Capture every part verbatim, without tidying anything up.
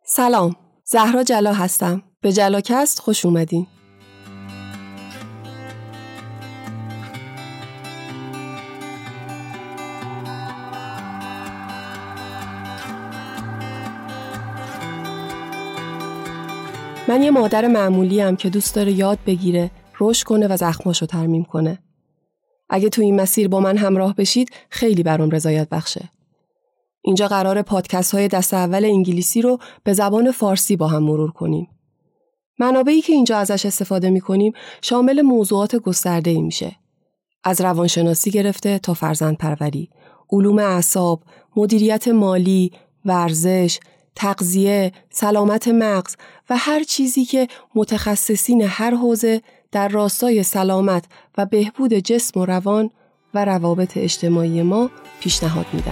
سلام، زهرا جلا هستم. به جلاکست خوش اومدین. من یه مادر معمولیم که دوست داره یاد بگیره، رشد کنه و زخماشو ترمیم کنه. اگه تو این مسیر با من همراه بشید خیلی برام رضایت بخشه. اینجا قراره پادکست های دست اول انگلیسی رو به زبان فارسی با هم مرور کنیم. منابعی که اینجا ازش استفاده می‌کنیم شامل موضوعات گسترده‌ای میشه. از روانشناسی گرفته تا فرزندپروری، علوم اعصاب، مدیریت مالی، ورزش، تغذیه، سلامت مغز و هر چیزی که متخصصین هر حوزه در راستای سلامت و بهبود جسم و روان و روابط اجتماعی ما پیشنهاد میدن.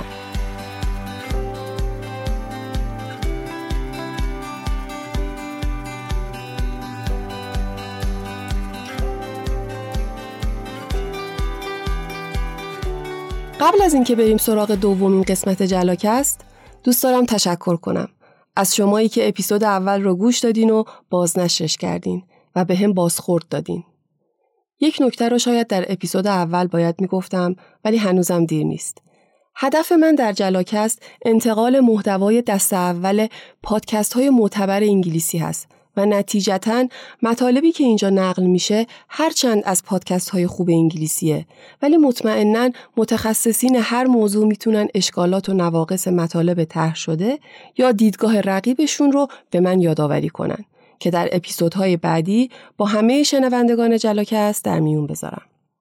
قبل از اینکه بریم سراغ دومین قسمت جلاکست، دوست دارم تشکر کنم از شمایی که اپیزود اول رو گوش دادین و بازنشرش کردین و به هم بازخورد دادین. یک نکته رو شاید در اپیزود اول باید میگفتم ولی هنوزم دیر نیست. هدف من در جلاکست انتقال محتوای دست اول پادکست های معتبر انگلیسی هست و نتیجتاً مطالبی که اینجا نقل میشه هرچند از پادکست های خوب انگلیسیه ولی مطمئناً متخصصین هر موضوع میتونن اشکالات و نواقص مطالب طرح شده یا دیدگاه رقیبشون رو به من یادآوری کنن که در اپیزودهای بعدی با همه شنوندگان جلاکست در میون بذارم.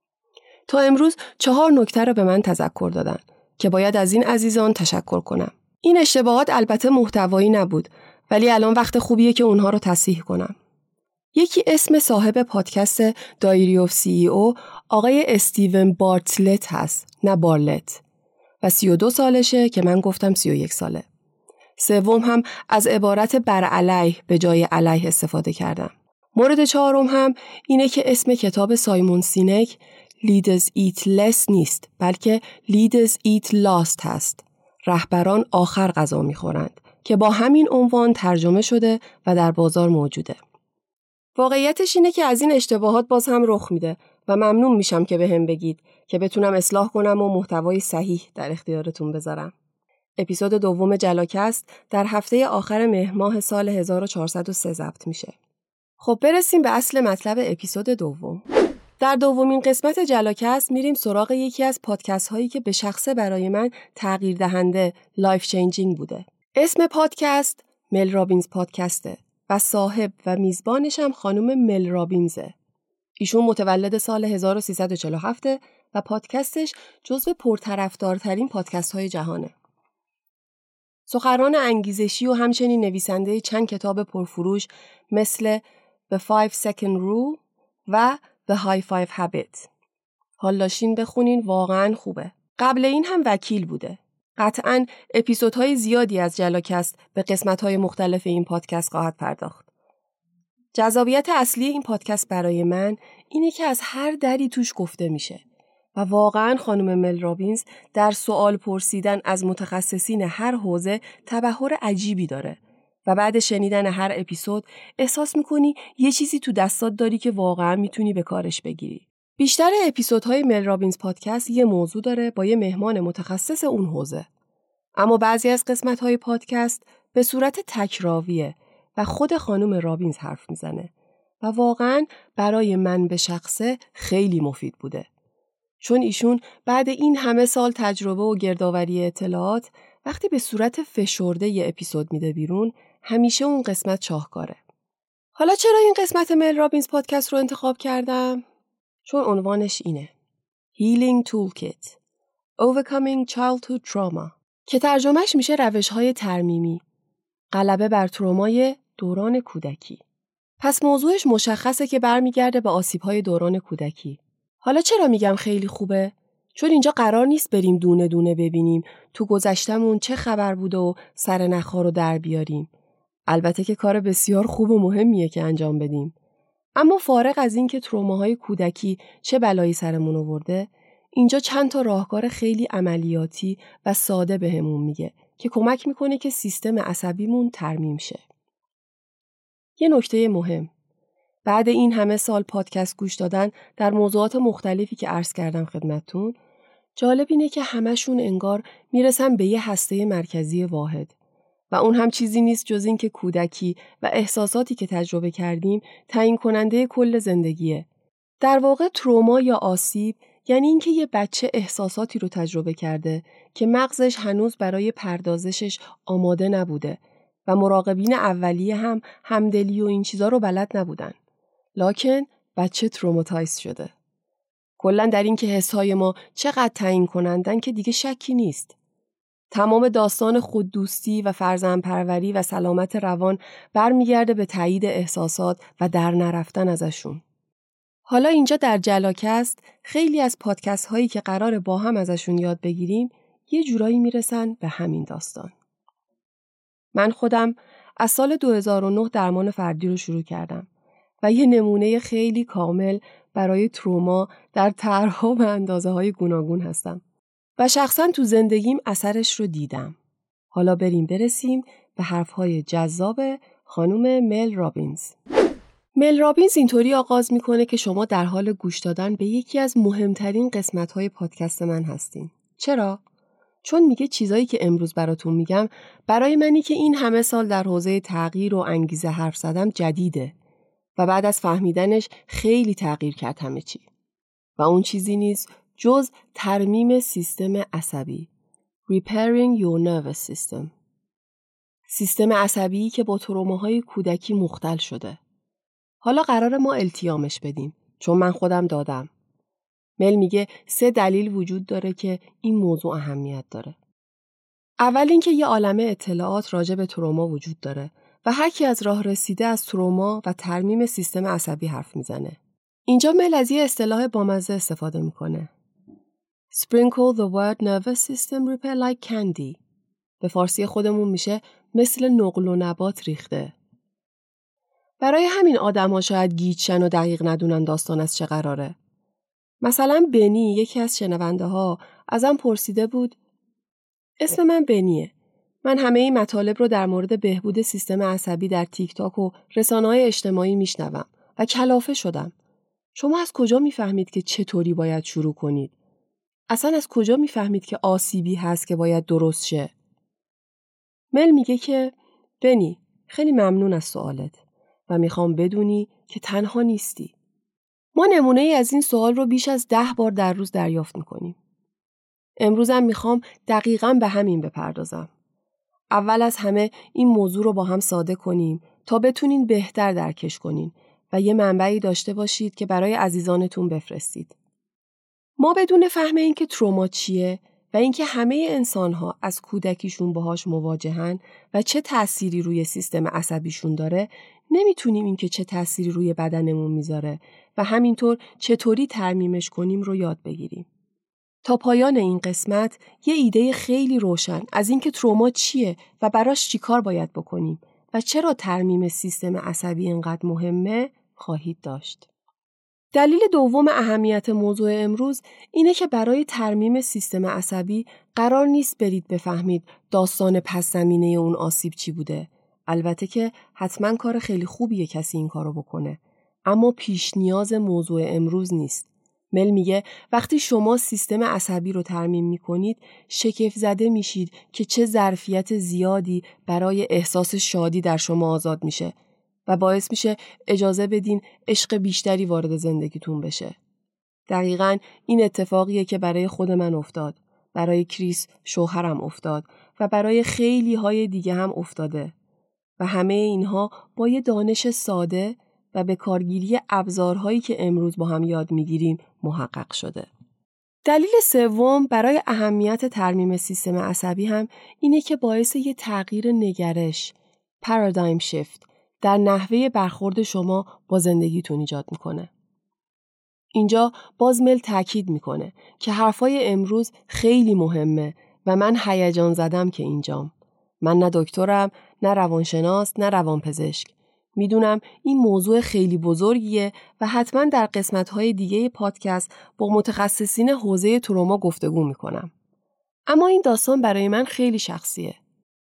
تا امروز چهار نکته رو به من تذکر دادن که باید از این عزیزان تشکر کنم. این اشتباهات البته محتوایی نبود ولی الان وقت خوبیه که اونها رو تصحیح کنم. یکی اسم صاحب پادکست دایری اف سی ای او آقای استیون بارتلت هست، نه بارلت، و سی و دو سالشه که من گفتم سی و یک ساله. سوم هم از عبارت بر علیه به جای علیه استفاده کردم. مورد چهارم هم اینه که اسم کتاب سایمون سینک Leaders Eat Less نیست بلکه Leaders Eat Last هست. رهبران آخر غذا میخورند که با همین عنوان ترجمه شده و در بازار موجوده. واقعیتش اینه که از این اشتباهات باز هم رخ میده و ممنون میشم که به هم بگید که بتونم اصلاح کنم و محتوای صحیح در اختیارتون بذارم. اپیزود دوم جلاکست در هفته آخر مهر ماه سال هزار و چهارصد و سه ضبط میشه. خب برسیم به اصل مطلب اپیزود دوم. در دومین قسمت جلاکست میریم سراغ یکی از پادکست هایی که به شخصه برای من تغییر دهنده، لایف چینجینگ بوده. اسم پادکست مل رابینز پادکسته و صاحب و میزبانش هم خانم مل رابینزه. ایشون متولد سال هزار و سیصد و چهل و هفت و پادکستش جزو پرطرفدارترین پادکست های جهانه. سخنران انگیزشی و همچنین نویسنده چند کتاب پرفروش مثل The Five Second Rule و The High Five Habit. حال داشتین بخونین، واقعاً خوبه. قبل این هم وکیل بوده. قطعاً اپیزودهای زیادی از جلاکست به قسمت‌های مختلف این پادکست خواهد پرداخت. جذابیت اصلی این پادکست برای من اینه که از هر دری توش گفته میشه و واقعاً خانم مل رابینز در سوال پرسیدن از متخصصین هر حوزه تبحر عجیبی داره و بعد شنیدن هر اپیزود احساس میکنی یه چیزی تو دستات داری که واقعاً میتونی به کارش بگیری. بیشتر اپیزودهای مل رابینز پادکست یه موضوع داره با یه مهمان متخصص اون حوزه. اما بعضی از قسمت‌های پادکست به صورت تکراویه و خود خانم رابینز حرف میزنه و واقعاً برای من به شخصه خیلی مفید بوده. چون ایشون بعد این همه سال تجربه و گردآوری اطلاعات وقتی به صورت فشرده یه اپیزود میده بیرون همیشه اون قسمت شاهکاره. حالا چرا این قسمت مل رابینز پادکست رو انتخاب کردم؟ چون عنوانش اینه Healing Toolkit Overcoming Childhood Trauma که ترجمهش میشه روش‌های ترمیمی غلبه بر ترومای دوران کودکی. پس موضوعش مشخصه که برمیگرده به آسیب‌های دوران کودکی. حالا چرا میگم خیلی خوبه؟ چون اینجا قرار نیست بریم دونه دونه ببینیم تو گذشتمون چه خبر بوده و سر نخا رو در بیاریم. البته که کار بسیار خوب و مهمیه که انجام بدیم. اما فارغ از این که تروماهای کودکی چه بلایی سرمون آورده، اینجا چند تا راهکار خیلی عملیاتی و ساده بهمون میگه که کمک میکنه که سیستم عصبیمون ترمیم شه. یه نکته مهم. بعد این همه سال پادکست گوش دادن در موضوعات مختلفی که عرض کردم خدمتتون، جالب اینه که همشون انگار میرسن به یه هسته مرکزی واحد و اون هم چیزی نیست جز این که کودکی و احساساتی که تجربه کردیم تعیین کننده کل زندگیه. در واقع تروما یا آسیب یعنی اینکه یه بچه احساساتی رو تجربه کرده که مغزش هنوز برای پردازشش آماده نبوده و مراقبین اولیه هم همدلی و این چیزا رو بلد نبودن. لکن بچه تروماتایز شده. کلاً در این که حسهای ما چقدر تعیین کنندن که دیگه شکی نیست. تمام داستان خوددوستی و فرزندپروری و سلامت روان برمیگرده به تایید احساسات و در نرفتن ازشون. حالا اینجا در جلاکست خیلی از پادکست هایی که قراره با هم ازشون یاد بگیریم یه جورایی میرسن به همین داستان. من خودم از سال دو هزار و نه درمان فردی رو شروع کردم و یه نمونه خیلی کامل برای تروما در طرح‌ها و اندازه‌های گوناگون هستم و شخصاً تو زندگیم اثرش رو دیدم. حالا بریم برسیم به حرف‌های جذاب خانم مل رابینز. مل رابینز اینطوری آغاز میکنه که شما در حال گوش دادن به یکی از مهمترین قسمت‌های پادکست من هستین. چرا؟ چون میگه چیزایی که امروز براتون میگم برای منی که این همه سال در حوزه تغییر و انگیزه حرف زدم جدیده و بعد از فهمیدنش خیلی تغییر کرد همه چی. و اون چیزی نیست جز ترمیم سیستم عصبی. Repairing your nervous system. سیستم عصبی که با تروماهای کودکی مختل شده. حالا قرار ما التیامش بدیم چون من خودم دادم. مل میگه سه دلیل وجود داره که این موضوع اهمیت داره. اول اینکه یه عالمه اطلاعات راجع به تروما وجود داره و هر کی از راه رسیده از تروما و ترمیم سیستم عصبی حرف میزنه. اینجا مل از یه اصطلاح بامزه استفاده میکنه. Sprinkle the word nervous system repair like candy. به فارسی خودمون میشه مثل نقل و نبات ریخته. برای همین آدم‌ها شاید گیجشن و دقیق ندونن داستان از چه قراره. مثلا بنی، یکی از شنونده ها، ازم پرسیده بود اسم من بنیه. من همه این مطالب رو در مورد بهبود سیستم عصبی در تیک تاک و رسانه‌های اجتماعی میشنوم و کلافه شدم. شما از کجا میفهمید که چطوری باید شروع کنید؟ اصلا از کجا میفهمید که آسیبی هست که باید درست شه؟ مل میگه که بنی، خیلی ممنون از سوالت و میخوام بدونی که تنها نیستی. ما نمونه ای از این سوال رو بیش از ده بار در روز دریافت میکنیم. امروزم میخوام دقیقاً به همین بپردازم. اول از همه این موضوع رو با هم ساده کنیم تا بتونین بهتر درکش کنین و یه منبعی داشته باشید که برای عزیزانتون بفرستید. ما بدون فهم این که تروما چیه و اینکه همه انسان‌ها از کودکیشون باهاش مواجهن و چه تأثیری روی سیستم عصبیشون داره، نمیتونیم این که چه تأثیری روی بدنمون میذاره و همینطور چطوری ترمیمش کنیم رو یاد بگیریم. تا پایان این قسمت یه ایده خیلی روشن از اینکه تروما چیه و براش چیکار باید بکنیم و چرا ترمیم سیستم عصبی اینقدر مهمه خواهید داشت. دلیل دوم اهمیت موضوع امروز اینه که برای ترمیم سیستم عصبی قرار نیست برید بفهمید داستان پس زمینه اون آسیب چی بوده. البته که حتما کار خیلی خوبیه کسی این کارو بکنه، اما پیش نیاز موضوع امروز نیست. مل میگه وقتی شما سیستم عصبی رو ترمیم میکنید شگفت زده میشید که چه ظرفیت زیادی برای احساس شادی در شما آزاد میشه و باعث میشه اجازه بدین عشق بیشتری وارد زندگیتون بشه. دقیقاً این اتفاقیه که برای خود من افتاد، برای کریس شوهرم افتاد و برای خیلی های دیگه هم افتاده و همه اینها با یه دانش ساده و به کارگیری ابزارهایی که امروز با هم یاد میگیریم محقق شده. دلیل سوم برای اهمیت ترمیم سیستم عصبی هم اینه که باعث یه تغییر نگرش، پارادایم شیفت، در نحوه برخورد شما با زندگیتون ایجاد میکنه. اینجا باز مل تاکید میکنه که حرفای امروز خیلی مهمه و من هیجان زدم که اینجام. من نه دکترم، نه روانشناس، نه روانپزشک. میدونم این موضوع خیلی بزرگیه و حتما در قسمت‌های دیگه پادکست با متخصصین حوزه تروما گفتگو میکنم. اما این داستان برای من خیلی شخصیه.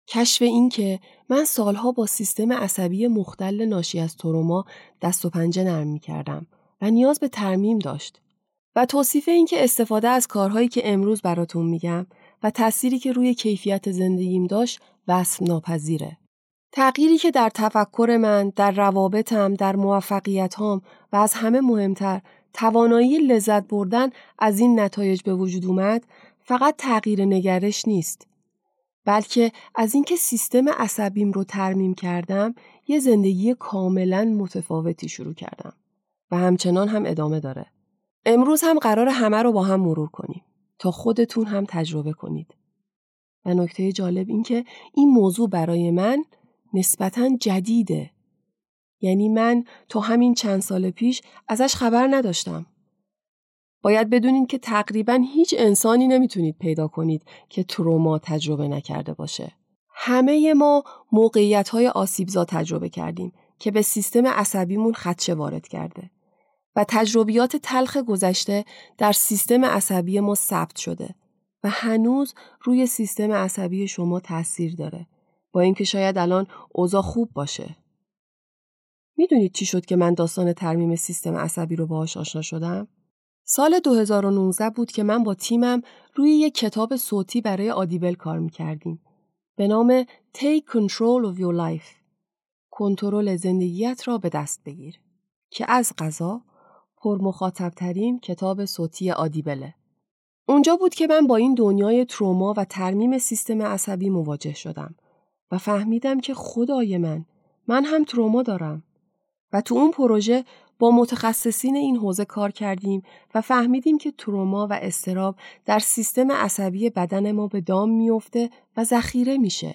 کشف این که من سالها با سیستم عصبی مختل ناشی از تروما دست و پنجه نرم می‌کردم و نیاز به ترمیم داشت. و توصیف این که استفاده از کارهایی که امروز براتون میگم و تأثیری که روی کیفیت زندگیم داشت وصف ناپذیره. تغییری که در تفکر من، در روابطم، در موفقیت‌هام و از همه مهمتر توانایی لذت بردن از این نتایج به وجود اومد، فقط تغییر نگرش نیست. بلکه از اینکه سیستم عصبیم رو ترمیم کردم، یه زندگی کاملاً متفاوتی شروع کردم و همچنان هم ادامه داره. امروز هم قرار همه رو با هم مرور کنیم تا خودتون هم تجربه کنید. و نکته جالب این که این موضوع برای من نسبتاً جدیده. یعنی من تا همین چند سال پیش ازش خبر نداشتم. باید بدونید که تقریباً هیچ انسانی نمیتونید پیدا کنید که تروما تجربه نکرده باشه. همه ما موقعیت‌های آسیبزا تجربه کردیم که به سیستم عصبیمون خدشه وارد کرده و تجربیات تلخ گذشته در سیستم عصبی ما ثبت شده و هنوز روی سیستم عصبی شما تأثیر داره، با اینکه شاید الان اوضاع خوب باشه. میدونید چی شد که من داستان ترمیم سیستم عصبی رو باهاش آشنا شدم؟ سال دو هزار و نوزده بود که من با تیمم روی یک کتاب صوتی برای آدیبل کار میکردیم به نام Take Control of Your Life. کنترل زندگیت را به دست بگیر، که از قضا پرمخاطب‌ترین کتاب صوتی آدیبله. اونجا بود که من با این دنیای تروما و ترمیم سیستم عصبی مواجه شدم و فهمیدم که خدای من، من هم تروما دارم. و تو اون پروژه با متخصصین این حوزه کار کردیم و فهمیدیم که تروما و اضطراب در سیستم عصبی بدن ما به دام میفته و ذخیره میشه.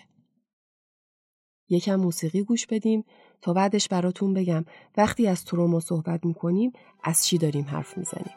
یکم موسیقی گوش بدیم تا بعدش براتون بگم وقتی از تروما صحبت میکنیم از چی داریم حرف میزنیم.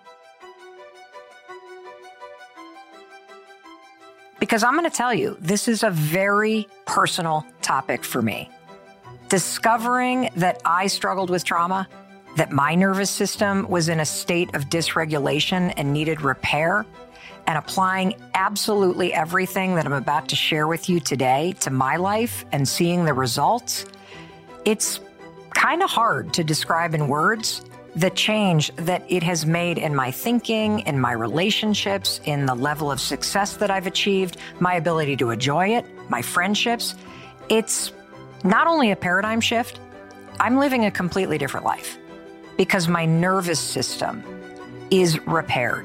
Because I'm going to tell you, this is a very personal topic for me. Discovering that I struggled with trauma, that my nervous system was in a state of dysregulation and needed repair, and applying absolutely everything that I'm about to share with you today to my life and seeing the results, it's kind of hard to describe in words the change that it has made in my thinking, in my relationships, in the level of success that I've achieved, my ability to enjoy it, my friendships. It's not only a paradigm shift, I'm living a completely different life because my nervous system is repaired.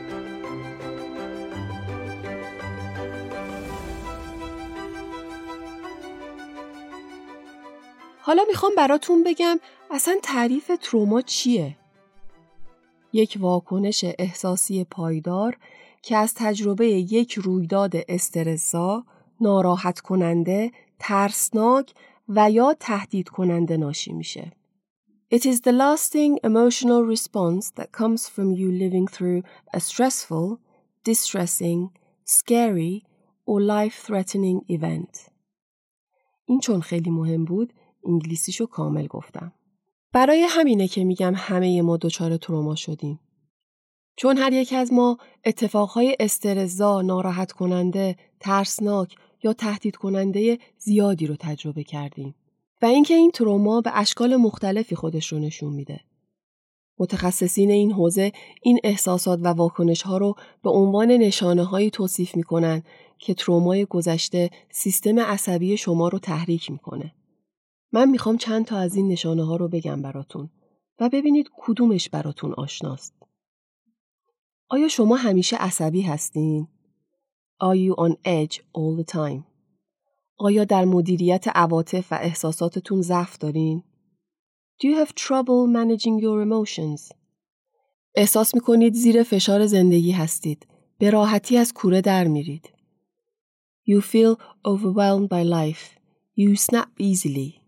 حالا میخوام براتون بگم اصلا تعریف تروما چیه؟ یک واکنش احساسی پایدار که از تجربه یک رویداد استرس‌زا، ناراحت کننده، ترسناک و یا تهدید کننده ناشی میشه. It is the lasting emotional response that comes from you living through a stressful, distressing, scary or life-threatening event. این چون خیلی مهم بود، انگلیسیشو کامل گفتم. برای همینه که میگم همه ما دچار تروما شدیم. چون هر یک از ما اتفاقهای استرس‌زا، ناراحت کننده، ترسناک یا تهدید کننده زیادی رو تجربه کردیم. و اینکه این تروما به اشکال مختلفی خودش رو نشون میده. متخصصین این حوزه این احساسات و واکنش‌ها رو به عنوان نشانه‌هایی توصیف می‌کنن که ترومای گذشته سیستم عصبی شما رو تحریک می‌کنه. من میخوام چند تا از این نشانه‌ها رو بگم براتون و ببینید کدومش براتون آشناست. آیا شما همیشه عصبی هستین؟ Are you on edge all the time? آیا در مدیریت عواطف و احساساتتون ضعف دارین؟ Do you have trouble managing your emotions? احساس میکنید زیر فشار زندگی هستید. به راحتی از کوره در میرید. You feel overwhelmed by life. You snap easily.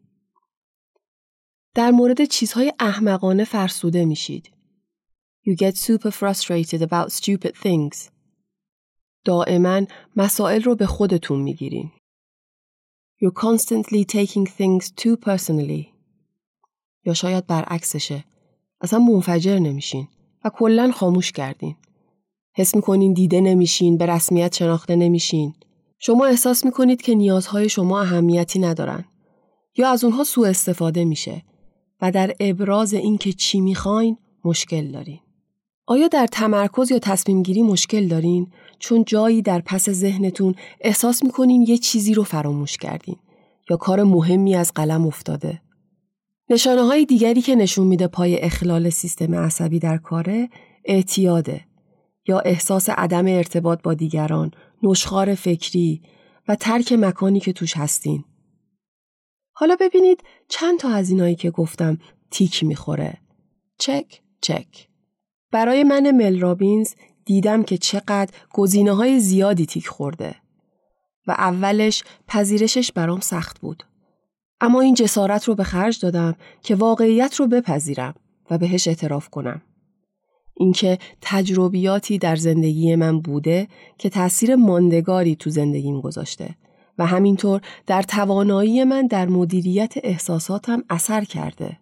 در مورد چیزهای احمقانه فرسوده میشید. You get super frustrated about stupid things. دائما مسائل رو به خودتون میگیرین. You're constantly taking things too personally. یا شاید برعکسشه. اصلا منفجر نمیشین و کلاً خاموش کردین. حس میکنین دیده نمیشین، به رسمیت شناخته نمیشین. شما احساس میکنید که نیازهای شما اهمیتی ندارن یا از اونها سوء استفاده میشه و در ابراز این که چی میخواین مشکل دارین. آیا در تمرکز یا تصمیم گیری مشکل دارین چون جایی در پس ذهنتون احساس میکنین یه چیزی رو فراموش کردین یا کار مهمی از قلم افتاده؟ نشانه های دیگری که نشون میده پای اخلال سیستم عصبی در کاره اعتیاده یا احساس عدم ارتباط با دیگران، نشخوار فکری و ترک مکانی که توش هستین. حالا ببینید چند تا از اینایی که گفتم تیک میخوره. چک، چک. برای من مل رابینز دیدم که چقدر گزینه‌های زیادی تیک خورده و اولش پذیرشش برام سخت بود. اما این جسارت رو به خرج دادم که واقعیت رو بپذیرم و بهش اعتراف کنم. اینکه تجربیاتی در زندگی من بوده که تأثیر ماندگاری تو زندگیم گذاشته و همینطور در توانایی من در مدیریت احساساتم اثر کرده.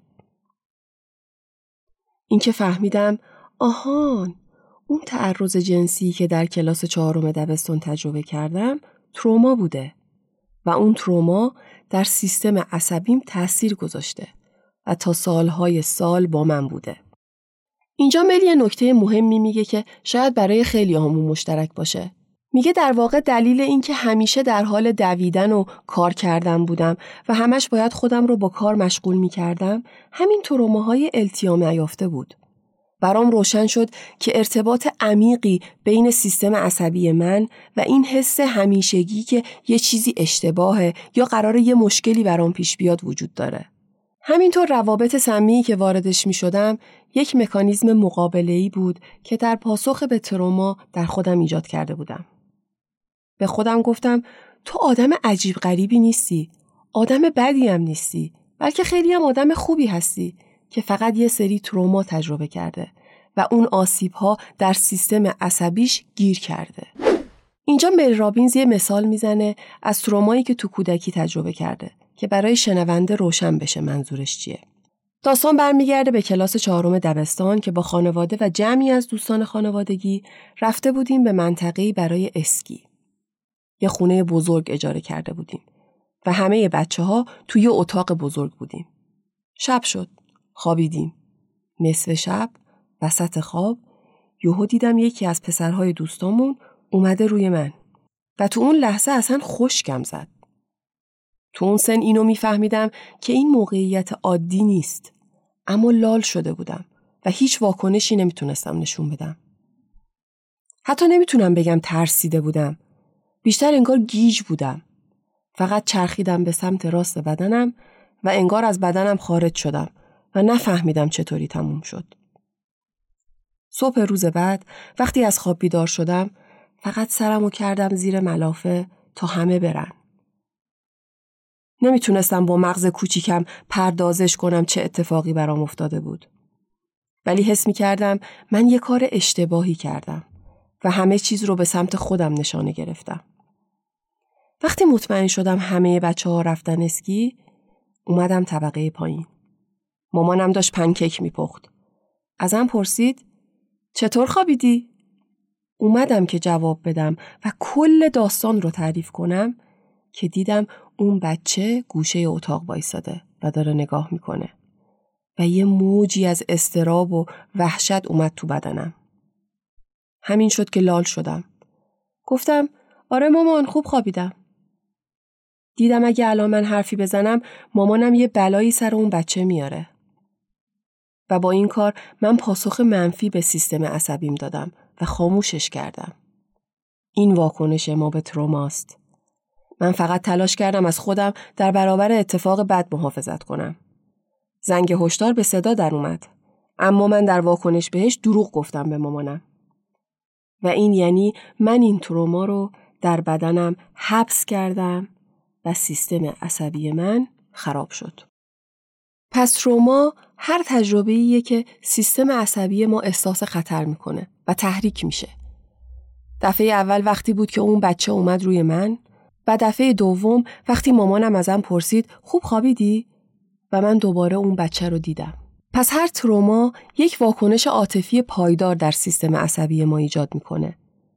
اینکه فهمیدم آهان اون تعرض جنسی که در کلاس چهارم دبستان تجربه کردم تروما بوده و اون تروما در سیستم عصبیم تأثیر گذاشته و تا سالهای سال با من بوده. اینجا مل یه نکته مهمی میگه که شاید برای خیلی همون مشترک باشه. میگه در واقع دلیل این که همیشه در حال دویدن و کار کردن بودم و همش باید خودم رو با کار مشغول میکردم همین تروماهای التیام نیافته بود. برام روشن شد که ارتباط عمیقی بین سیستم عصبی من و این حس همیشگی که یه چیزی اشتباهه یا قراره یه مشکلی برام پیش بیاد وجود داره. همینطور روابط سمی که واردش می شدم یک مکانیزم مقابله‌ای بود که در پاسخ به تروما در خودم ایجاد کرده بودم. به خودم گفتم تو آدم عجیب غریبی نیستی، آدم بدی هم نیستی، بلکه خیلی هم آدم خوبی هستی که فقط یه سری تروما تجربه کرده و اون آسیب‌ها در سیستم عصبیش گیر کرده. اینجا مل رابینز یه مثال میزنه از ترومایی که تو کودکی تجربه کرده که برای شنونده روشن بشه منظورش چیه. داستان برمیگرده به کلاس چهارم دبستان که با خانواده و جمعی از دوستان خانوادگی رفته بودیم به منطقه‌ای برای اسکی. یه خونه بزرگ اجاره کرده بودیم و همه بچه‌ها توی اتاق بزرگ بودیم. شب شد. خوابیدیم. نصف شب وسط خواب یهو دیدم یکی از پسرهای دوستامون اومده روی من و تو اون لحظه اصلا خشکم زد. تو اون سن اینو میفهمیدم که این موقعیت عادی نیست، اما لال شده بودم و هیچ واکنشی نمیتونستم نشون بدم. حتی نمیتونم بگم ترسیده بودم، بیشتر انگار گیج بودم. فقط چرخیدم به سمت راست بدنم و انگار از بدنم خارج شدم و نفهمیدم چطوری تموم شد. صبح روز بعد وقتی از خواب بیدار شدم فقط سرمو کردم زیر ملافه تا همه برن. نمیتونستم با مغز کوچیکم پردازش کنم چه اتفاقی برام افتاده بود. ولی حس میکردم من یه کار اشتباهی کردم و همه چیز رو به سمت خودم نشانه گرفتم. وقتی مطمئن شدم همه بچه ها رفتن اسکی، اومدم طبقه پایین. مامانم داشت پنکیک میپخت. ازم پرسید چطور خوابیدی؟ اومدم که جواب بدم و کل داستان رو تعریف کنم که دیدم اون بچه گوشه اتاق وایساده و داره نگاه میکنه و یه موجی از اضطراب و وحشت اومد تو بدنم. همین شد که لال شدم. گفتم آره مامان خوب خوابیدم. دیدم اگه الان من حرفی بزنم مامانم یه بلایی سر اون بچه میاره. و با این کار من پاسخ منفی به سیستم عصبیم دادم و خاموشش کردم. این واکنش ما به تروماست. من فقط تلاش کردم از خودم در برابر اتفاق بد محافظت کنم. زنگ هشدار به صدا در اومد. اما من در واکنش بهش دروغ گفتم به مامانم. و این یعنی من این تروما رو در بدنم حبس کردم و سیستم عصبی من خراب شد. پس تروما هر تجربه‌ایه که سیستم عصبی ما احساس خطر میکنه و تحریک میشه. دفعه اول وقتی بود که اون بچه اومد روی من و دفعه دوم وقتی مامانم ازم پرسید خوب خوابیدی؟ و من دوباره اون بچه رو دیدم. پس هر تروما یک واکنش عاطفی پایدار در سیستم عصبی ما ایجاد میکنه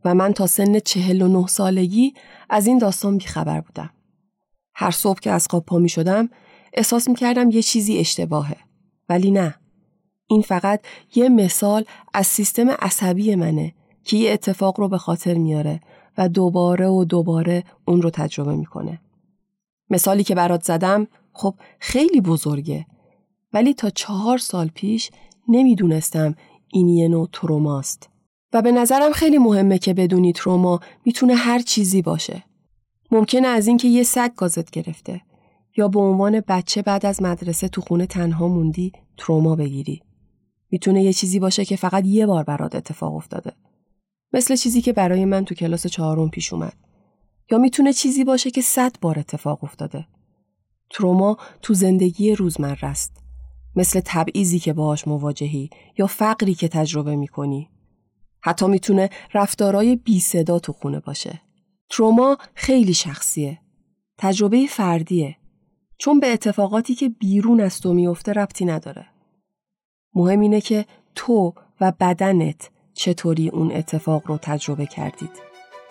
و من تا سن چهل و نه سالگی از این داستان بیخبر بودم. هر صبح که از خواب پا می شدم احساس می کردم یه چیزی اشتباهه. ولی نه. این فقط یه مثال از سیستم عصبی منه که یه اتفاق رو به خاطر میاره و دوباره و دوباره اون رو تجربه میکنه. مثالی که برات زدم خب خیلی بزرگه، ولی تا چهار سال پیش نمیدونستم این یه نوع تروماست. و به نظرم خیلی مهمه که بدونی تروما میتونه هر چیزی باشه. ممکنه از این که یه سگ گازت گرفته یا به عنوان بچه بعد از مدرسه تو خونه تنها موندی تروما بگیری. میتونه یه چیزی باشه که فقط یه بار برات اتفاق افتاده. مثل چیزی که برای من تو کلاس چهارم پیش اومد. یا میتونه چیزی باشه که صد بار اتفاق افتاده. تروما تو زندگی روزمره است. مثل تبعیضی که باهاش مواجهی یا فقری که تجربه میکنی. حتی میتونه رفتارای بی صدا تو خونه باشه. تروما خیلی شخصیه. تجربه فردیه. چون به اتفاقاتی که بیرون از تو میفته ربطی نداره. مهم اینه که تو و بدنت چطوری اون اتفاق رو تجربه کردید.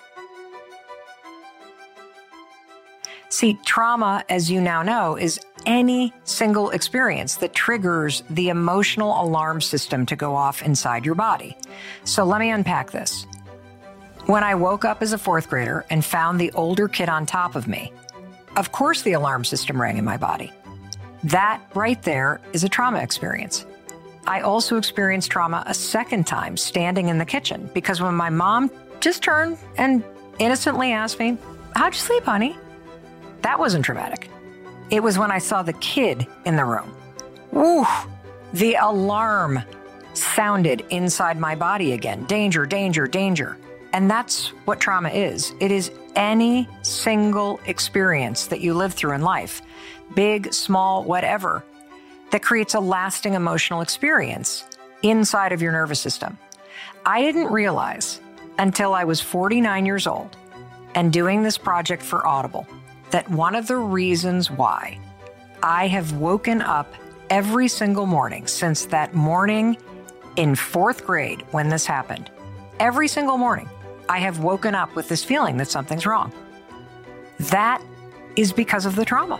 See, trauma, as you now know, is any single experience that triggers the emotional alarm system to go off inside your body. So let me unpack this. When I woke up as a fourth grader and found the older kid on top of me, of course the alarm system rang in my body. That right there is a trauma experience. I also experienced trauma a second time standing in the kitchen because when my mom just turned and innocently asked me, "How'd you sleep, honey?" That wasn't traumatic. It was when I saw the kid in the room. Ooh, the alarm sounded inside my body again. Danger, danger, danger. And that's what trauma is. It is any single experience that you live through in life, big, small, whatever, that creates a lasting emotional experience inside of your nervous system. I didn't realize until I was forty-nine years old and doing this project for Audible that one of the reasons why I have woken up every single morning since that morning in fourth grade when this happened, every single morning, I have woken up with this feeling that something's wrong. That is because of the trauma.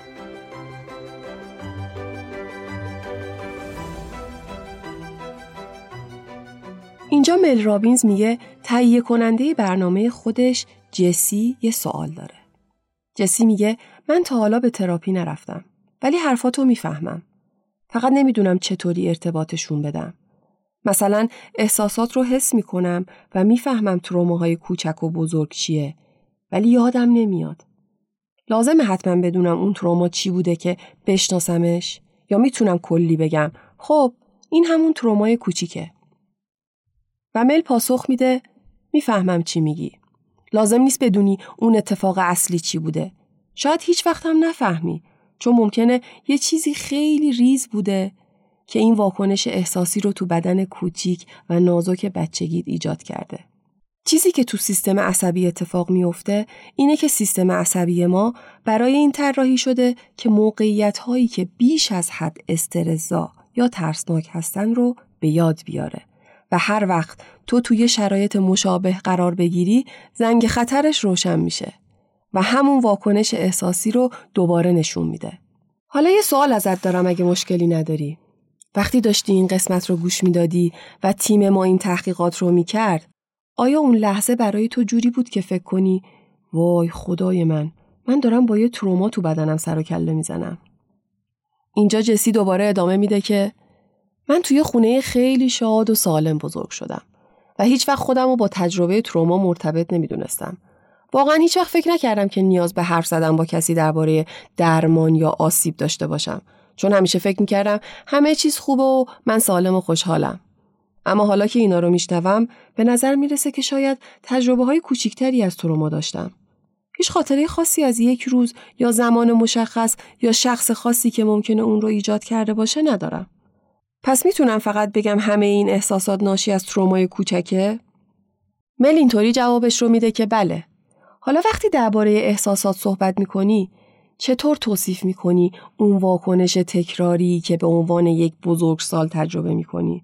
اینجا مل رابینز میگه تهیه کننده برنامه خودش جسی یه سوال داره. جسی میگه من تا حالا به تراپی نرفتم ولی حرفاتو میفهمم. فقط نمیدونم چطوری ارتباطشون بدم. مثلا احساسات رو حس میکنم و میفهمم تروماهای کوچک و بزرگ چیه ولی یادم نمیاد. لازمه حتما بدونم اون تروما چی بوده که بشناسمش یا میتونم کلی بگم خب این همون ترومای کوچیکه. و مل پاسخ میده میفهمم چی میگی. لازم نیست بدونی اون اتفاق اصلی چی بوده. شاید هیچ وقت هم نفهمی چون ممکنه یه چیزی خیلی ریز بوده که این واکنش احساسی رو تو بدن کوچیک و نازک بچگیت ایجاد کرده. چیزی که تو سیستم عصبی اتفاق میفته اینه که سیستم عصبی ما برای این طراحی شده که موقعیت‌هایی که بیش از حد استرس‌زا یا ترسناک هستن رو به یاد بیاره. و هر وقت تو توی شرایط مشابه قرار بگیری زنگ خطرش روشن میشه و همون واکنش احساسی رو دوباره نشون میده. حالا یه سوال ازت دارم اگه مشکلی نداری. وقتی داشتی این قسمت رو گوش میدادی و تیم ما این تحقیقات رو میکرد، آیا اون لحظه برای تو جوری بود که فکر کنی وای خدای من، من دارم با یه تروما تو بدنم سر و کله میزنم؟ اینجا جسی دوباره ادامه میده که من توی خونه خیلی شاد و سالم بزرگ شدم و هیچ وقت خودم رو با تجربه تروما مرتبط نمیدونستم. واقعا هیچ وقت فکر نکردم که نیاز به حرف زدن با کسی درباره درمان یا آسیب داشته باشم، چون همیشه فکر میکردم همه چیز خوبه و من سالم و خوشحالم. اما حالا که اینا رو میشنوم به نظر میرسه که شاید تجربه های کوچیکتری از تروما داشتم. هیچ خاطره خاصی از یک روز یا زمان مشخص یا شخص خاصی که ممکنه اون رو ایجاد کرده باشه ندارم. پس میتونم فقط بگم همه این احساسات ناشی از ترومای کوچکه؟ مل اینطوری جوابش رو میده که بله. حالا وقتی درباره احساسات صحبت میکنی، چطور توصیف میکنی اون واکنش تکراری که به عنوان یک بزرگسال تجربه میکنی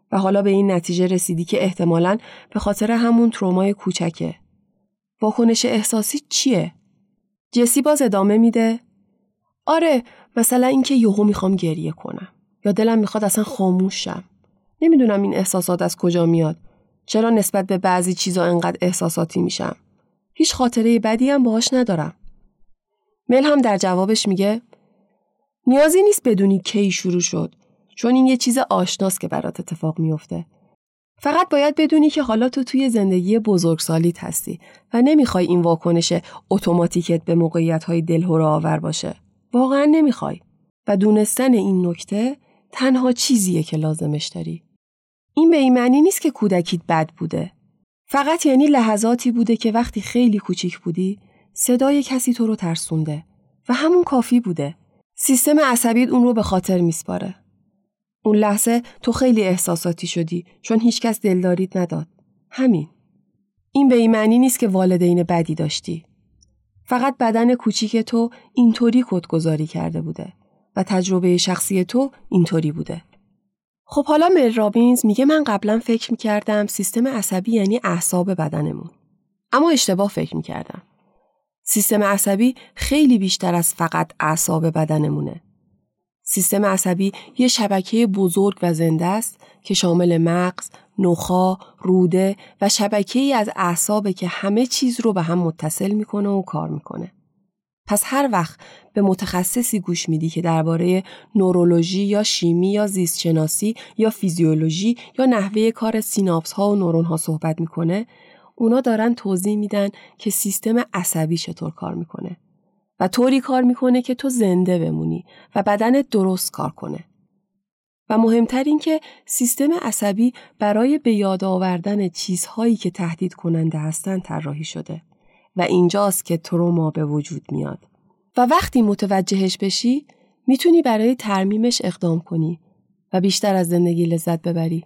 و حالا به این نتیجه رسیدی که احتمالاً به خاطر همون ترومای کوچکه. واکنش احساسی چیه؟ جسی باز ادامه میده. آره، مثلا اینکه یهو میخوام گریه کنم یا دلم میخواد اصلا خاموش شم. نمیدونم این احساسات از کجا میاد. چرا نسبت به بعضی چیزا انقدر احساساتی میشم؟ هیچ خاطره بدی هم باهاش ندارم. مل هم در جوابش میگه نیازی نیست بدونی کی شروع شد، چون این یه چیز آشناست که برات اتفاق میفته. فقط باید بدونی که حالا تو توی زندگی بزرگسالیت هستی و نمیخوای این واکنش اتوماتیکت به موقعیت‌های دلهره آور باشه. واقعا نمیخوای. و دونستن این نکته تنها چیزیه که لازمش داری. این به این معنی نیست که کودکیت بد بوده. فقط یعنی لحظاتی بوده که وقتی خیلی کوچیک بودی صدای کسی تو رو ترسونده و همون کافی بوده. سیستم عصبیت اون رو به خاطر میسپاره. اون لحظه تو خیلی احساساتی شدی چون هیچکس دلداریت نداد. همین. این به این معنی نیست که والدین بدی داشتی. فقط بدن کوچیک تو اینطوری کدگذاری کرده بوده و تجربه شخصی تو اینطوری بوده. خب حالا مل رابینز میگه من قبلا فکر میکردم سیستم عصبی یعنی اعصاب بدنمون. اما اشتباه فکر میکردم. سیستم عصبی خیلی بیشتر از فقط اعصاب بدنمونه. سیستم عصبی یه شبکه بزرگ و زنده است که شامل مغز، نخاع، روده و شبکه‌ای از اعصابه که همه چیز رو به هم متصل میکنه و کار میکنه. پس هر وقت به متخصصی گوش میدی که درباره نورولوژی یا شیمی یا زیستشناسی یا فیزیولوژی یا نحوه کار سیناپس ها و نورون ها صحبت میکنه، اونا دارن توضیح میدن که سیستم عصبی چطور کار میکنه و طوری کار میکنه که تو زنده بمونی و بدنت درست کار کنه. و مهمتر این که سیستم عصبی برای به یاد آوردن چیزهایی که تهدید کننده هستن طراحی شده و اینجاست که تروما به وجود میاد. و وقتی متوجهش بشی میتونی برای ترمیمش اقدام کنی و بیشتر از زندگی لذت ببری.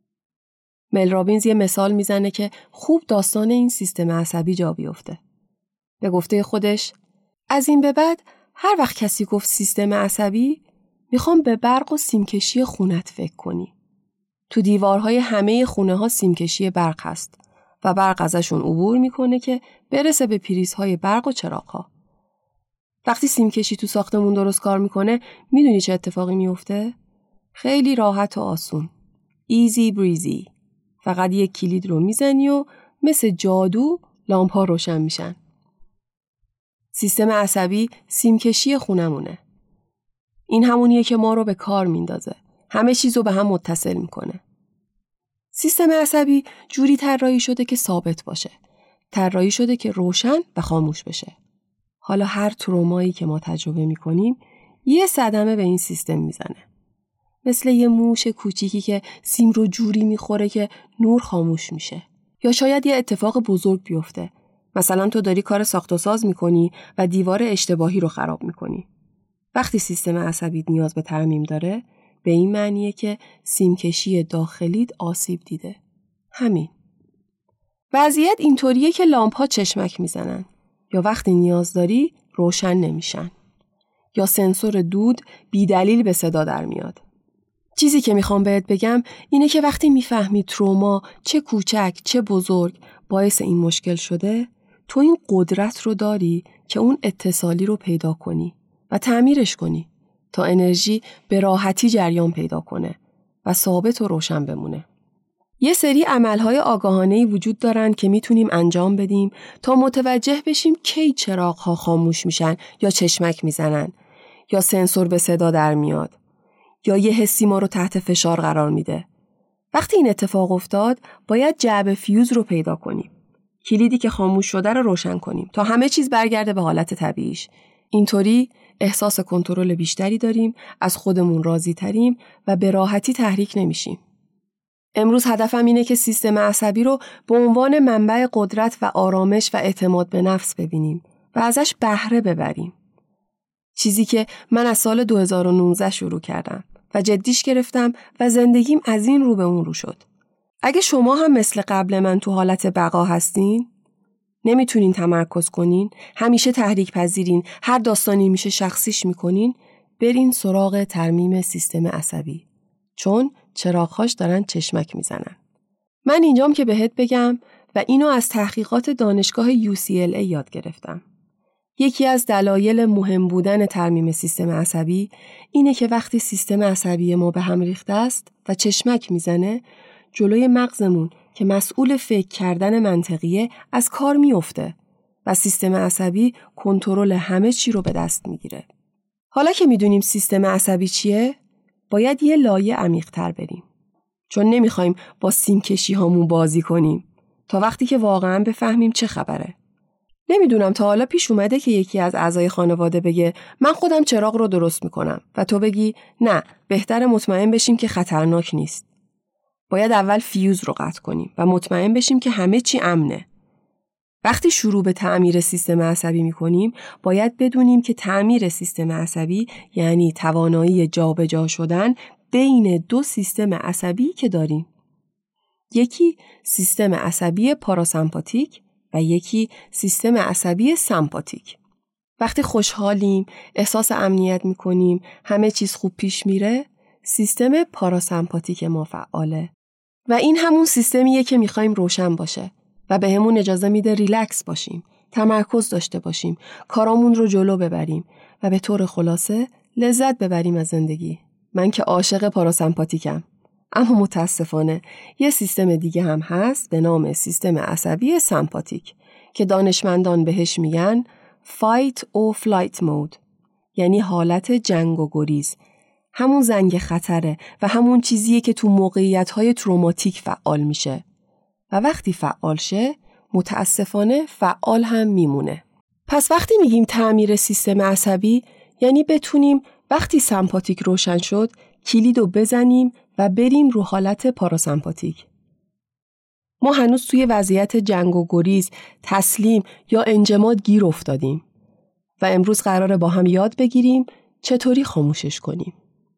مل رابینز یه مثال میزنه که خوب داستان این سیستم عصبی جا بیفته. به گفته خودش از این به بعد هر وقت کسی گفت سیستم عصبی میخوام به برق و سیمکشی خونت فکر کنی. تو دیوارهای همه خونه ها سیمکشی برق هست و برق ازشون عبور میکنه که برسه به پریزهای برق و چراغ‌ها. وقتی سیمکشی تو ساختمون درست کار میکنه میدونی چه اتفاقی میفته؟ خیلی راحت و آسون. ایزی بریزی. فقط یک کلید رو میزنی و مثل جادو لامپ‌ها روشن میشن. سیستم عصبی سیمکشی خونمونه. این همونیه که ما رو به کار میندازه. همه چیز رو به هم متصل میکنه. سیستم عصبی جوری طراحی شده که ثابت باشه. طراحی شده که روشن و خاموش بشه. حالا هر ترومایی که ما تجربه میکنیم یه صدمه به این سیستم میزنه. مثل یه موش کوچیکی که سیم رو جوری میخوره که نور خاموش میشه. یا شاید یه اتفاق بزرگ بیفته. مثلا تو داری کار ساخت و ساز میکنی و دیوار اشتباهی رو خراب میکنی. وقتی سیستم عصبی نیاز به ترمیم داره، به این معنیه که سیمکشی داخلیت آسیب دیده. همین. وضعیت اینطوریه که لامپ‌ها چشمک میزنن. یا وقتی نیاز داری روشن نمیشن. یا سنسور دود بی دلیل به صدا در میاد. چیزی که میخوام بهت بگم اینه که وقتی میفهمی تروما چه کوچک چه بزرگ باعث این مشکل شده، تو این قدرت رو داری که اون اتصالی رو پیدا کنی و تعمیرش کنی تا انرژی به راحتی جریان پیدا کنه و ثابت و روشن بمونه. یه سری عملهای آگاهانه‌ای وجود دارن که میتونیم انجام بدیم تا متوجه بشیم کی چراغ‌ها خاموش میشن یا چشمک میزنن یا سنسور به صدا در میاد یا یه حسی ما رو تحت فشار قرار میده. وقتی این اتفاق افتاد باید جعبه فیوز رو پیدا کنیم. کلیدی که خاموش شده رو روشن کنیم تا همه چیز برگرده به حالت طبیعیش. اینطوری احساس کنترل بیشتری داریم، از خودمون راضی تریم و به راحتی تحریک نمیشیم. امروز هدفم اینه که سیستم عصبی رو به عنوان منبع قدرت و آرامش و اعتماد به نفس ببینیم و ازش بهره ببریم. چیزی که من از سال دو هزار و نوزده شروع کردم و جدیش گرفتم و زندگیم از این رو به اون رو شد. اگه شما هم مثل قبل من تو حالت بقا هستین، نمیتونین تمرکز کنین، همیشه تحریک پذیرین، هر داستانی میشه شخصیش میکنین، برین سراغ ترمیم سیستم عصبی. چون چراغ‌هاش دارن چشمک میزنن. من اینجام که بهت بگم و اینو از تحقیقات دانشگاه یو سی ال ای یاد گرفتم. یکی از دلایل مهم بودن ترمیم سیستم عصبی اینه که وقتی سیستم عصبی ما به هم ریخته است و چشمک میزنه، جلوی مغزمون که مسئول فکر کردن منطقیه از کار میفته و سیستم عصبی کنترل همه چی رو به دست میگیره. حالا که میدونیم سیستم عصبی چیه، باید یه لایه عمیق‌تر بریم. چون نمیخوایم با سیمکشی هامون بازی کنیم تا وقتی که واقعاً بفهمیم چه خبره. نمیدونم تا حالا پیش اومده که یکی از اعضای خانواده بگه من خودم چراغ رو درست میکنم و تو بگی نه، بهتر مطمئن بشیم که خطرناک نیست. باید اول فیوز رو قطع کنیم و مطمئن بشیم که همه چی امنه. وقتی شروع به تعمیر سیستم عصبی میکنیم، باید بدونیم که تعمیر سیستم عصبی یعنی توانایی جابجا شدن بین دو سیستم عصبی که داریم. یکی سیستم عصبی پاراسمپاتیک و یکی سیستم عصبی سمپاتیک. وقتی خوشحالیم، احساس امنیت میکنیم، همه چیز خوب پیش میره، سیستم پاراسمپاتیک ما فعاله. و این همون سیستمیه که میخوایم روشن باشه و به همون اجازه میده ریلکس باشیم، تمرکز داشته باشیم، کارامون رو جلو ببریم و به طور خلاصه لذت ببریم از زندگی. من که عاشق پاراسمپاتیکم. اما متاسفانه یه سیستم دیگه هم هست به نام سیستم عصبی سمپاتیک که دانشمندان بهش میگن fight or flight mode، یعنی حالت جنگ و گریز. همون زنگ خطره و همون چیزیه که تو موقعیت‌های تروماتیک فعال میشه و وقتی فعال شه متاسفانه فعال هم میمونه. پس وقتی میگیم تعمیر سیستم عصبی یعنی بتونیم وقتی سمپاتیک روشن شد کلیدو بزنیم و بریم رو حالت پاراسمپاتیک. ما هنوز توی وضعیت جنگ و گریز، تسلیم یا انجماد گیر افتادیم و امروز قراره با هم یاد بگیریم چطوری خاموشش کنیم.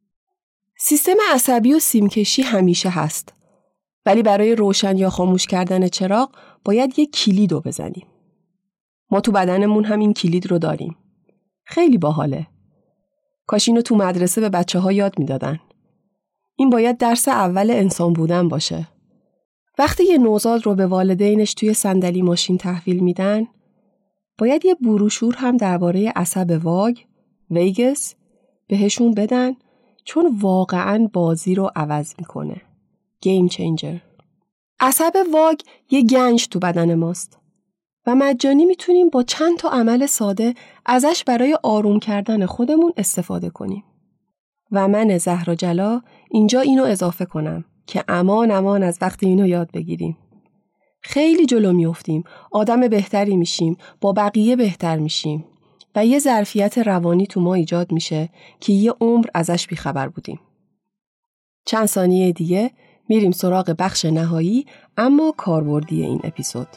سیستم عصبی و سیمکشی همیشه هست، ولی برای روشن یا خاموش کردن چراغ باید یک کلیدو بزنیم. ما تو بدنمون هم این کلید رو داریم. خیلی باحاله. کاش اینو تو مدرسه به بچه ها یاد میدادن. این باید درس اول انسان بودن باشه. وقتی یه نوزاد رو به والدینش توی صندلی ماشین تحویل میدن، باید یه بروشور هم درباره عصب واگ، ویگس، بهشون بدن چون واقعاً بازی رو عوض میکنه. گیم چینجر. عصب واگ یه گنج تو بدن ماست و مجانی میتونیم با چند تا عمل ساده ازش برای آروم کردن خودمون استفاده کنیم. و من زهرا جلا اینجا اینو اضافه کنم که امان امان از وقتی اینو یاد بگیریم. خیلی جلو میافتیم، آدم بهتری میشیم، با بقیه بهتر میشیم و یه ظرفیت روانی تو ما ایجاد میشه که یه عمر ازش بیخبر بودیم. چند ثانیه دیگه میریم سراغ بخش نهایی اما کاربردی این اپیزود.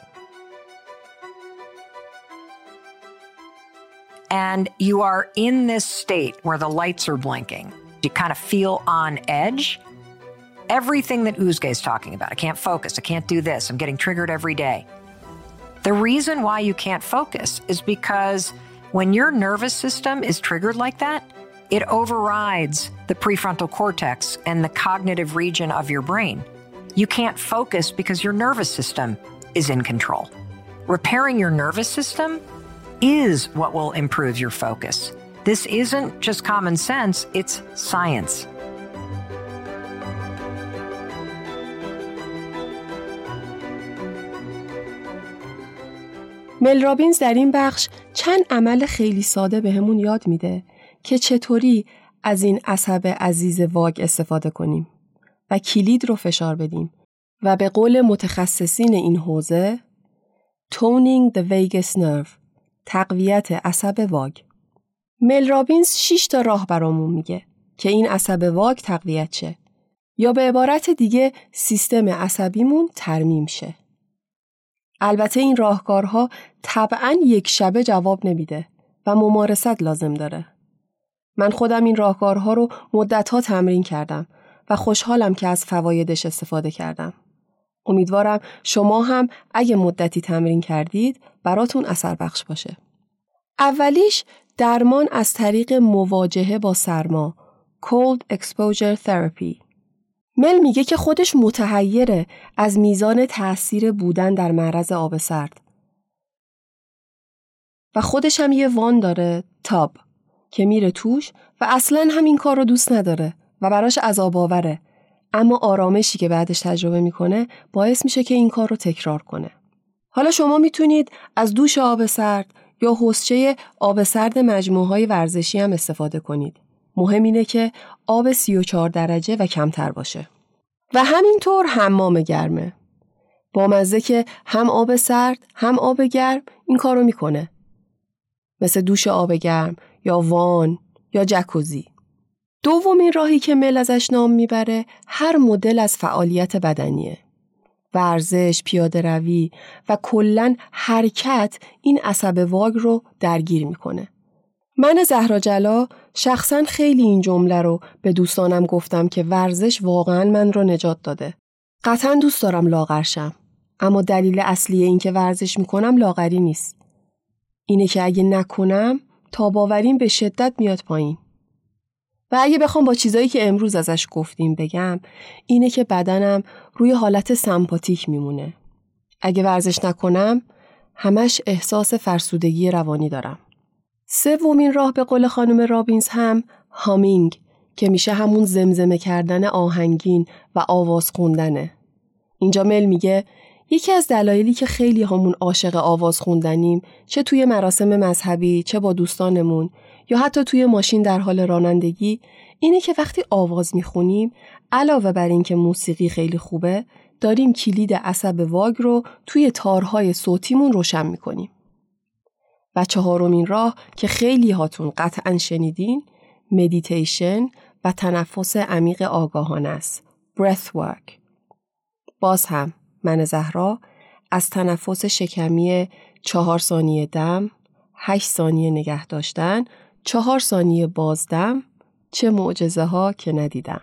And you are in this state where the lights are blinking. You kind of feel on edge. Everything that Uzge is talking about. I can't focus. I can't do this. I'm getting triggered every day. The reason why you can't focus is because when your nervous system is triggered like that, it overrides the prefrontal cortex and the cognitive region of your brain. You can't focus because your nervous system is in control. Repairing your nervous system is what will improve your focus. This isn't just common sense, it's science. مل رابینز در این بخش چند عمل خیلی ساده به همون یاد میده که چطوری از این عصب عزیز واگ استفاده کنیم و کلید رو فشار بدیم و به قول متخصصین این حوزه toning the vagus nerve، تقویت عصب واگ. مل رابینز شش تا راه برامون میگه که این عصب واگ تقویت شه یا به عبارت دیگه سیستم عصبیمون ترمیم شه. البته این راهکارها طبعاً یک شبه جواب نمیده و ممارست لازم داره. من خودم این راهکارها رو مدت‌ها تمرین کردم و خوشحالم که از فوایدش استفاده کردم. امیدوارم شما هم اگه مدتی تمرین کردید براتون اثر بخش باشه. اولیش درمان از طریق مواجهه با سرما، Cold Exposure Therapy. مل میگه که خودش متحیره از میزان تأثیر بودن در معرض آب سرد. و خودش هم یه وان داره، تاب، که میره توش و اصلاً هم این کار رو دوست نداره و براش عذاب آوره. اما آرامشی که بعدش تجربه میکنه باعث میشه که این کار رو تکرار کنه. حالا شما میتونید از دوش آب سرد یا حوضچه آب سرد مجموعه‌های ورزشی هم استفاده کنید. مهم اینه که آب سی و چهار درجه و کمتر باشه. و همینطور حمام گرمه. با مزه که هم آب سرد هم آب گرم این کارو میکنه. مثل دوش آب گرم یا وان یا جکوزی. دومین راهی که مل ازش نام میبره هر مدل از فعالیت بدنیه. ورزش، پیاده روی و کلاً حرکت این عصب واگ رو درگیر میکنه. من زهرا جلا شخصاً خیلی این جمله رو به دوستانم گفتم که ورزش واقعاً من رو نجات داده. قطعاً دوست دارم لاغر شم، اما دلیل اصلی این که ورزش میکنم لاغری نیست. اینه که اگه نکنم تاب‌آوریم به شدت میاد پایین. و اگه بخوام با چیزایی که امروز ازش گفتیم بگم، اینه که بدنم روی حالت سمپاتیک میمونه. اگه ورزش نکنم همش احساس فرسودگی روانی دارم. سومین راه به قول خانم رابینز هم هامینگ که میشه همون زمزمه کردن آهنگین و آواز خوندنه. اینجا مل میگه یکی از دلایلی که خیلی همون عاشق آواز خوندنیم، چه توی مراسم مذهبی، چه با دوستانمون یا حتی توی ماشین در حال رانندگی، اینه که وقتی آواز میخونیم علاوه بر این که موسیقی خیلی خوبه، داریم کلید عصب واگ رو توی تارهای صوتیمون روشن میکنیم. و چهارمین راه که خیلی هاتون قطعاً شنیدین، مدیتیشن و تنفس عمیق آگاهانه است. breath work. باز هم من زهرا از تنفس شکمی چهار ثانیه دم، هشت ثانیه نگه داشتن، چهار ثانیه بازدم، چه معجزه ها که ندیدم.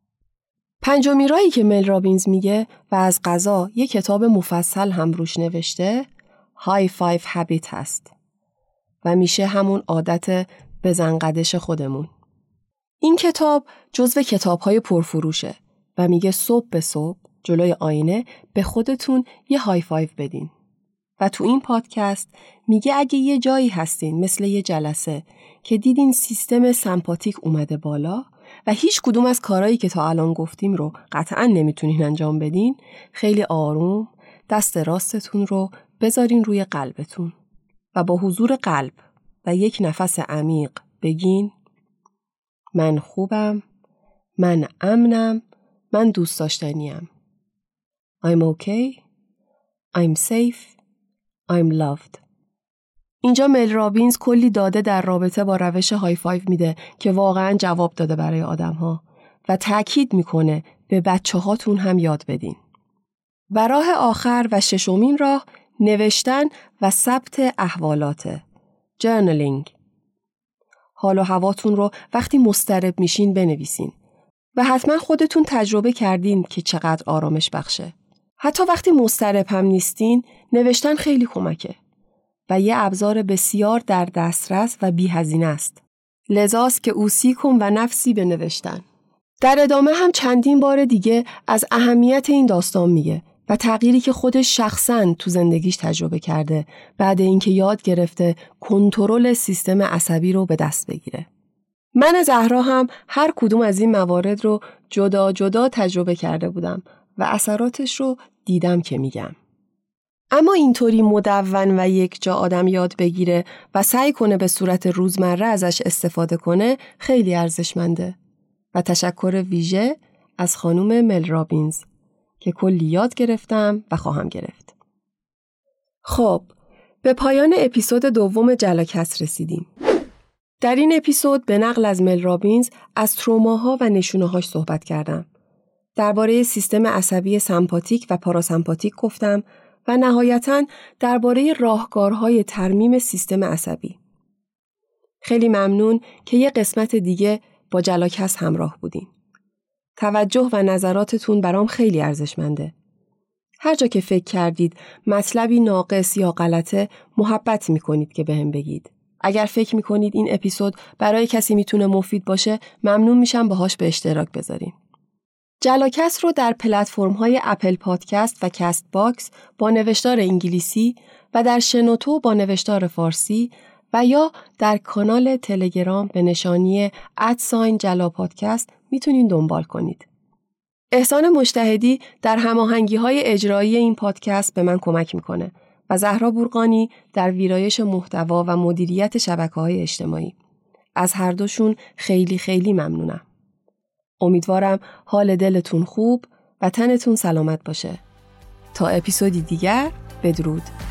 پنجمین راهی که مل رابینز میگه و از قضا یک کتاب مفصل هم روش نوشته، های فایو هابیت هست و میشه همون عادت بزنقدش خودمون. این کتاب جزو کتاب‌های پرفروشه و میگه صبح به صبح جلوی آینه به خودتون یه های فایو بدین. و تو این پادکست میگه اگه یه جایی هستین مثل یه جلسه که دیدین سیستم سمپاتیک اومده بالا و هیچ کدوم از کارهایی که تا الان گفتیم رو قطعاً نمیتونین انجام بدین، خیلی آروم دست راستتون رو بذارین روی قلبتون و با حضور قلب و یک نفس عمیق بگین من خوبم، من امنم، من دوست داشتنیم. I'm okay, I'm safe, I'm loved. اینجا مل رابینز کلی داده در رابطه با روش های فایو میده که واقعا جواب داده برای آدم ها و تأکید میکنه به بچه هاتون هم یاد بدین. و راه آخر و ششمین راه نوشتن و ثبت احوالاته. جرنالینگ. حال و هواتون رو وقتی مضطرب میشین بنویسین و حتما خودتون تجربه کردین که چقدر آرامش بخشه. حتی وقتی مضطرب هم نیستین، نوشتن خیلی کمکه و یه ابزار بسیار در دسترس و بی هزینه است. لذاست که اوصیکم و نفسی به نوشتن. در ادامه هم چندین بار دیگه از اهمیت این داستان میگه و تغییری که خودش شخصاً تو زندگیش تجربه کرده بعد اینکه یاد گرفته کنترل سیستم عصبی رو به دست بگیره. من زهرا هم هر کدوم از این موارد رو جدا جدا تجربه کرده بودم و اثراتش رو دیدم که میگم. اما اینطوری مدون و یک جا آدم یاد بگیره و سعی کنه به صورت روزمره ازش استفاده کنه خیلی ارزشمنده. و تشکر ویژه از خانم مل رابینز که کلی یاد گرفتم و خواهم گرفت. خب، به پایان اپیزود دوم جلاکست رسیدیم. در این اپیزود به نقل از مل رابینز از تروماها و نشونه‌هاش صحبت کردم. درباره سیستم عصبی سمپاتیک و پاراسمپاتیک گفتم و نهایتاً درباره راهکارهای ترمیم سیستم عصبی. خیلی ممنون که یه قسمت دیگه با جلاکست همراه بودین. توجه و نظراتتون برام خیلی ارزشمنده. هر جا که فکر کردید مطلبی ناقص یا غلطه، محبت میکنید که بهم بگید. اگر فکر میکنید این اپیزود برای کسی میتونه مفید باشه، ممنون میشم باهاش به اشتراک بذارین. جلاکست رو در پلتفرم‌های اپل پادکست و کست باکس با نوشتار انگلیسی و در شنوتو با نوشتار فارسی و یا در کانال تلگرام به نشانی ادساین جلا پادکست میتونین دنبال کنید. احسان مجتهدی در هماهنگی‌های اجرایی این پادکست به من کمک میکنه و زهرا بورقانی در ویرایش محتوا و مدیریت شبکه‌های اجتماعی. از هر دوشون خیلی خیلی ممنونم. امیدوارم حال دلتون خوب و تنتون سلامت باشه. تا اپیزودی دیگر، بدرود.